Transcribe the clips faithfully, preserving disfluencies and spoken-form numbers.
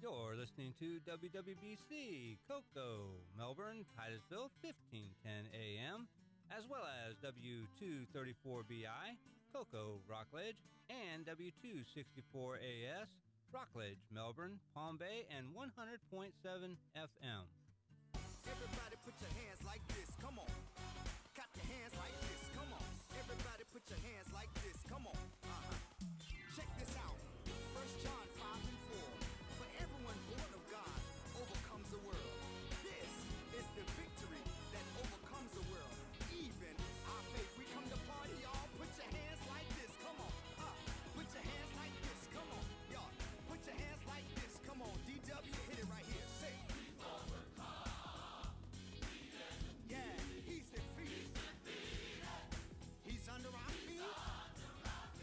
You're listening to W W B C, Cocoa, Melbourne, Titusville, fifteen ten A M, as well as W two thirty-four B I, Cocoa, Rockledge, and W two sixty-four A S, Rockledge, Melbourne, Palm Bay, and one hundred point seven F M. Everybody put your hands like this, come on. Clap your hands like this, come on. Everybody put your hands like this, come on. Uh-huh. Check this out. First John five and four. For everyone born of God overcomes the world. This is the victory that overcomes the world. Even our faith. We come to party, y'all. Put your hands like this, come on. Uh, put your hands like this, come on. Y'all, put your hands like this, come on. D W, hit it right here. Say, we overcome. Yeah, he's defeated. He's defeated. He's under our feet. Under our feet.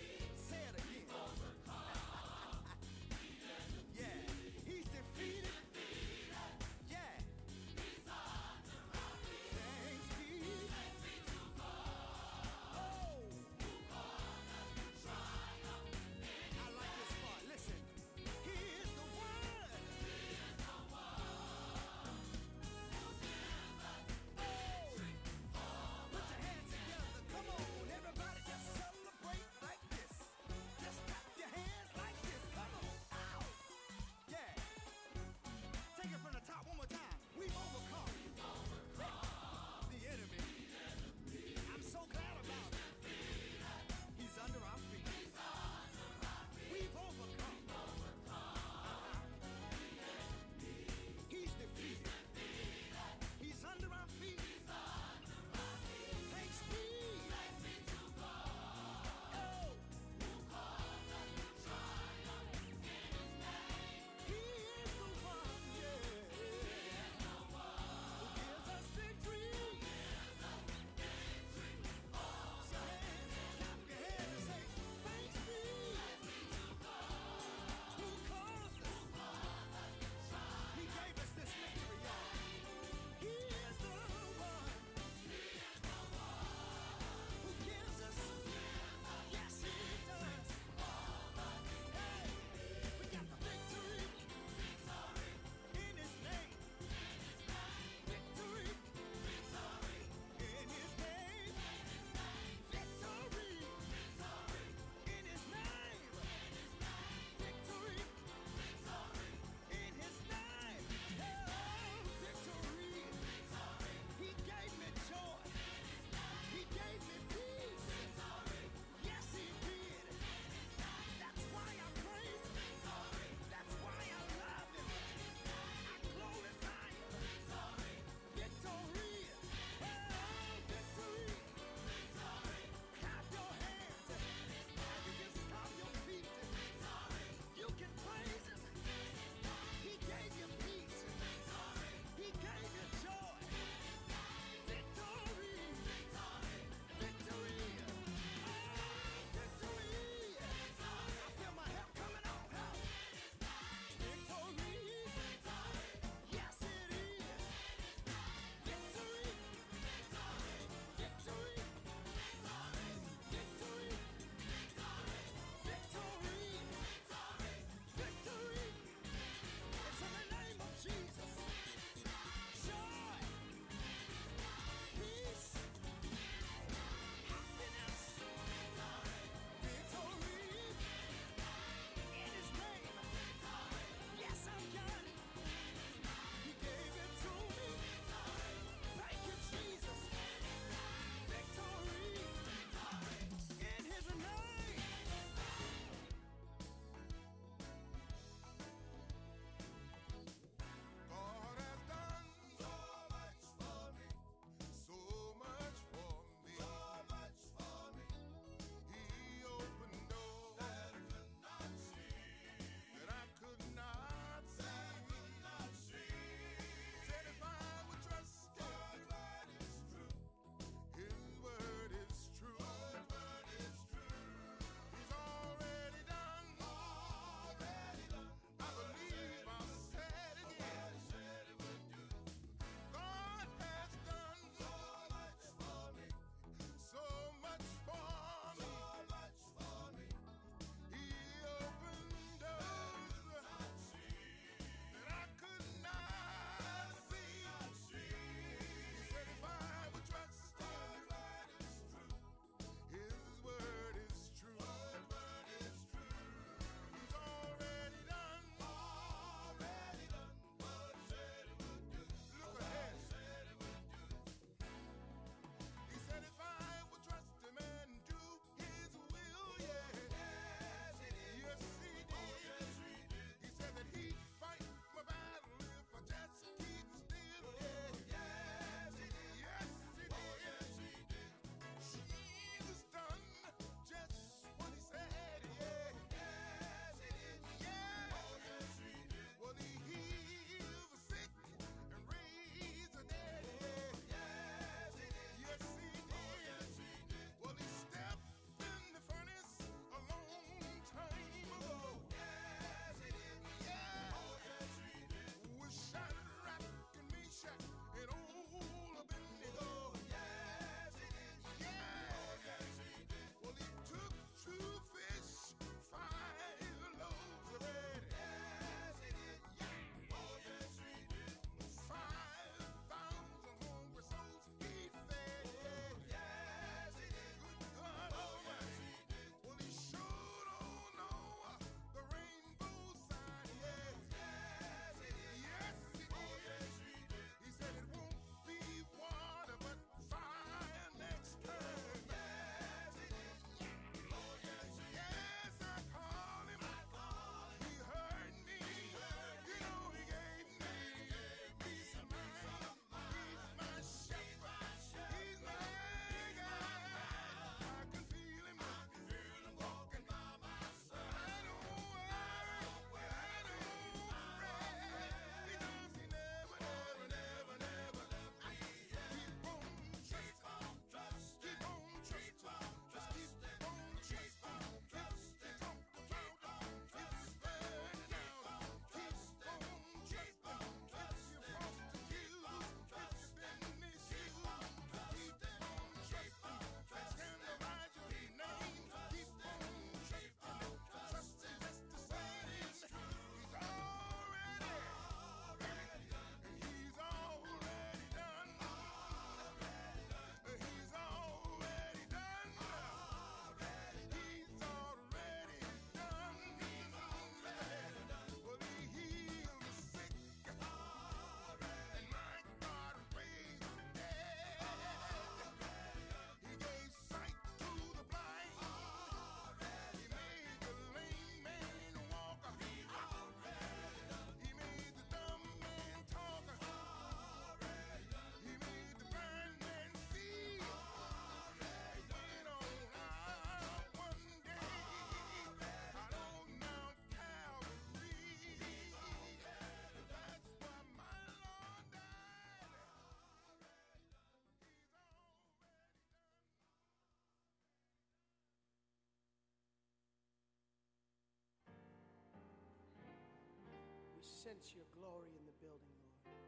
sense your glory in the building, Lord.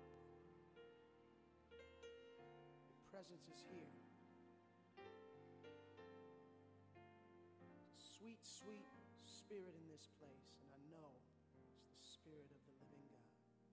Your presence is here. Sweet, sweet spirit in this place, and I know it's the spirit of the living God.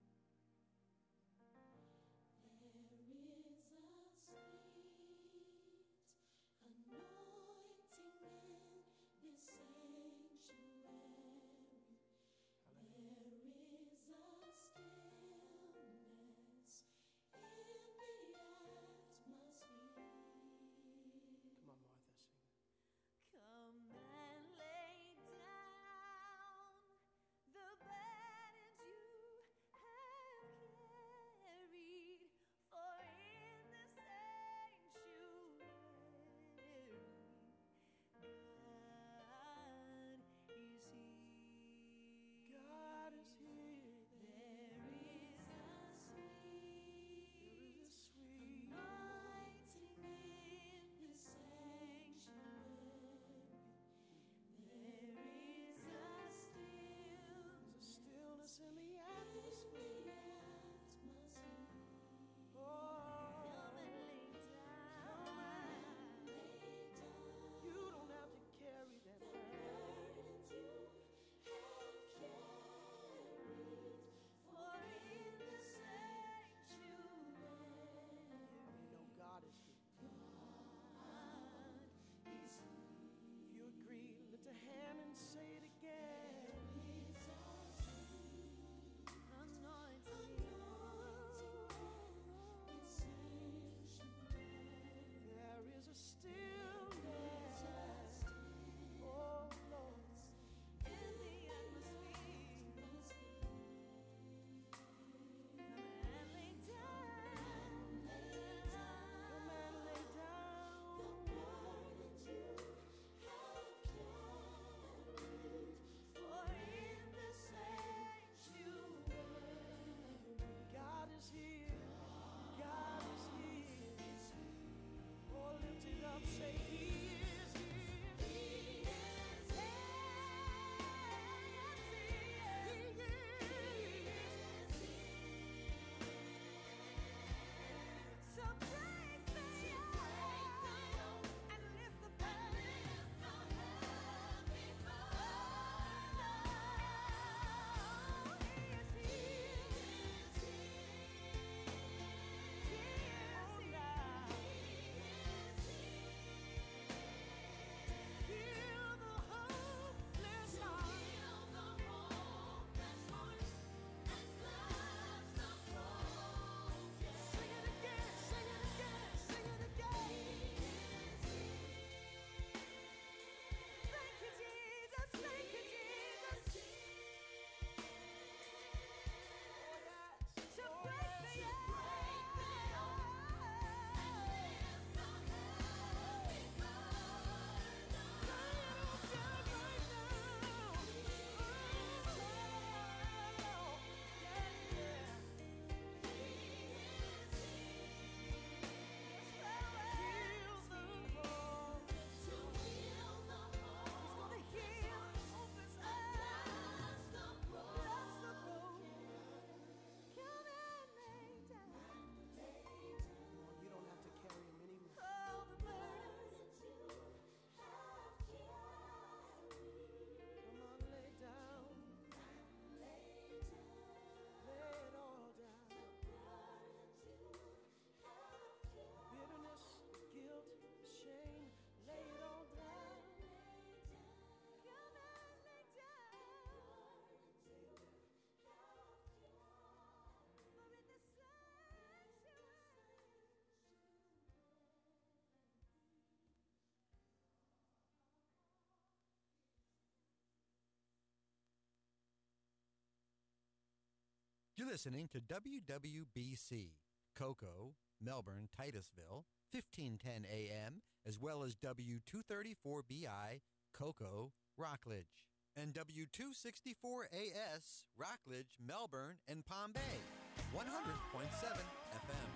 You're listening to W W B C, Cocoa, Melbourne, Titusville, fifteen ten A M, as well as W two thirty-four B I, Cocoa, Rockledge, and W two sixty-four A S, Rockledge, Melbourne, and Palm Bay, one hundred point seven F M.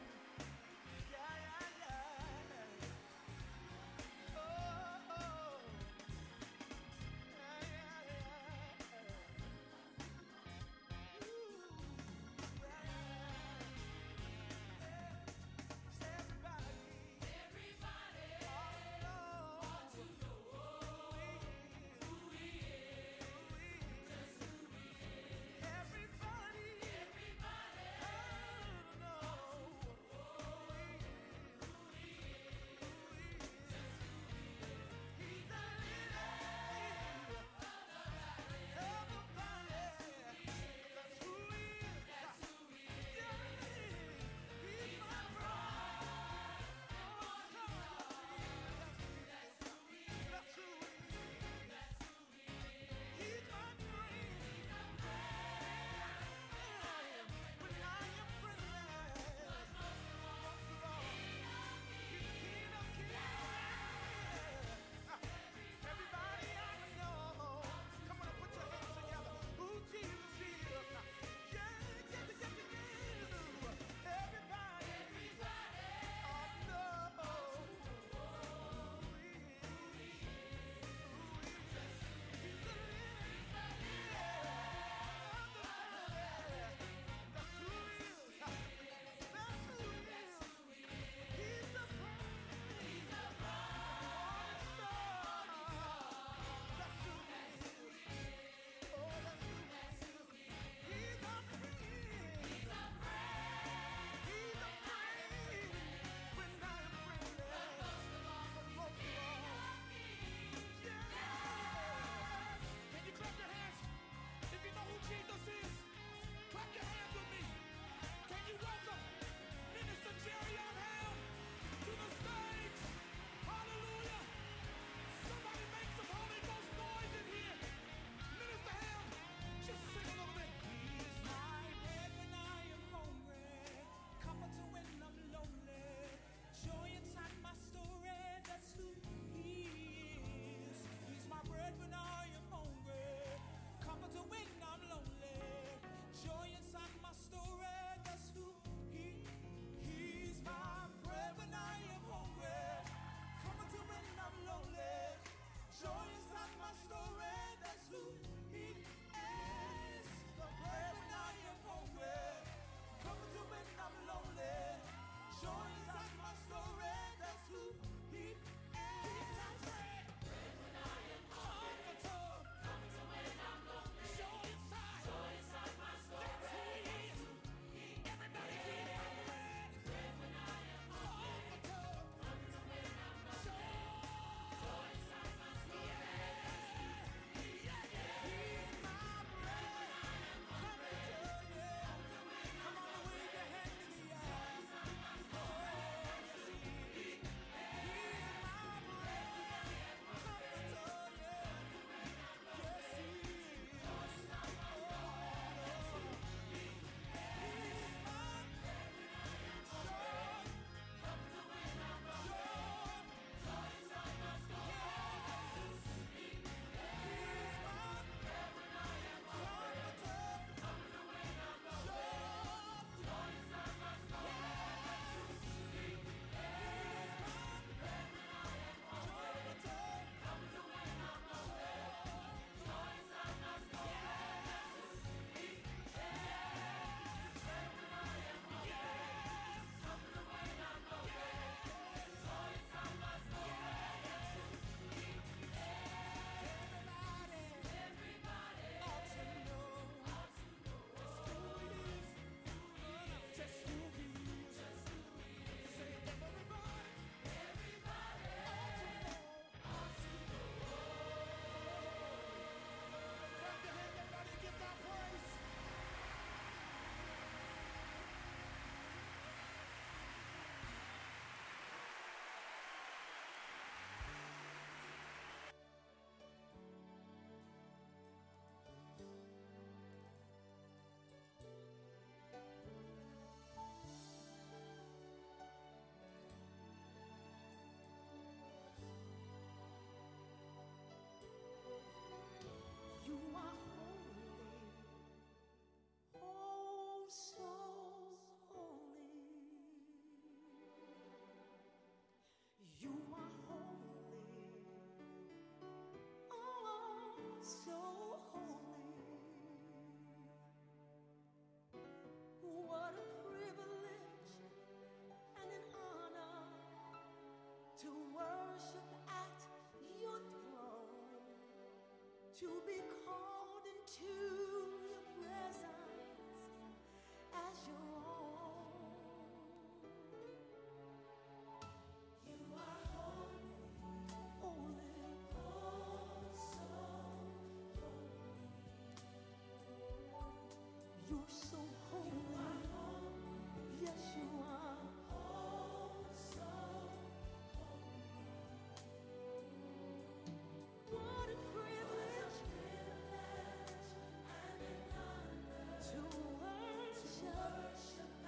to be called into your presence as your own. You are holy, holy, oh so holy. You're so holy, yes you are, oh so holy. What a privilege and an honor to worship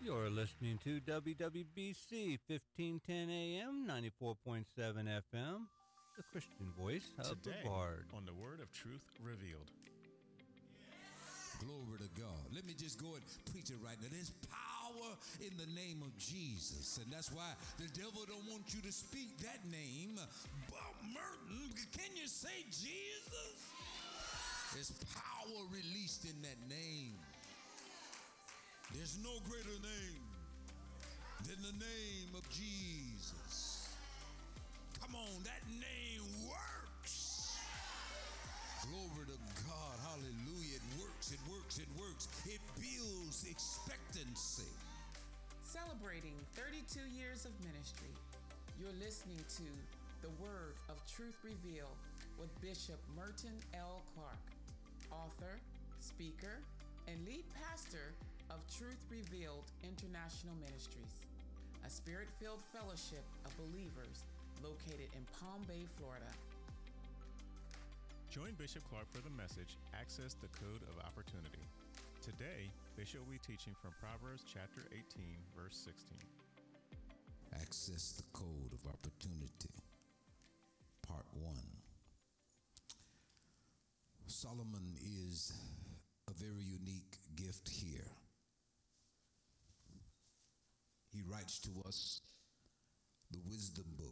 You're listening to W W B C fifteen ten A M, ninety-four point seven F M, the Christian voice of Today, the Bard. On the Word of Truth Revealed. Glory to God. Let me just go and preach it right now. There's power in the name of Jesus. And that's why the devil don't want you to speak that name. Bob Merton, can you say Jesus? There's power released in that name. There's no greater name than the name of Jesus. Come on, that name works. Glory to God. Hallelujah. It works. It works. It works. It builds expectancy. Celebrating thirty-two years of ministry, you're listening to The Word of Truth Revealed with Bishop Merton L. Clark, author, speaker, and lead pastor of Truth Revealed International Ministries, a spirit-filled fellowship of believers located in Palm Bay, Florida. Join Bishop Clark for the message, Access the Code of Opportunity. Today, Bishop will be teaching from Proverbs chapter eighteen, verse sixteen. Access the code of opportunity. Part one. Solomon is a very unique gift here. He writes to us the wisdom book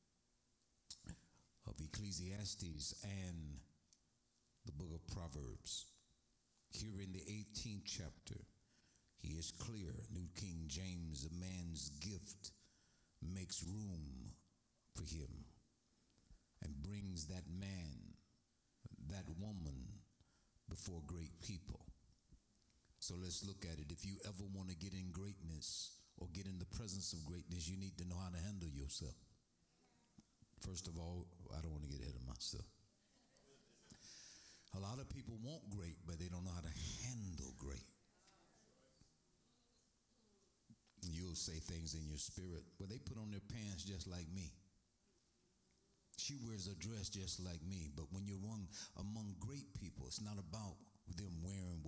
of Ecclesiastes and the book of Proverbs. Here in the eighteenth chapter, he is clear. New King James, a man's gift makes room for him and brings that man, that woman before great people. So let's look at it. If you ever want to get in greatness or get in the presence of greatness, you need to know how to handle yourself. First of all, I don't want to get ahead of myself. A lot of people want great, but they don't know how to handle great. You'll say things in your spirit, well, they put on their pants just like me. She wears a dress just like me. But when you're one among great people, it's not about them wearing what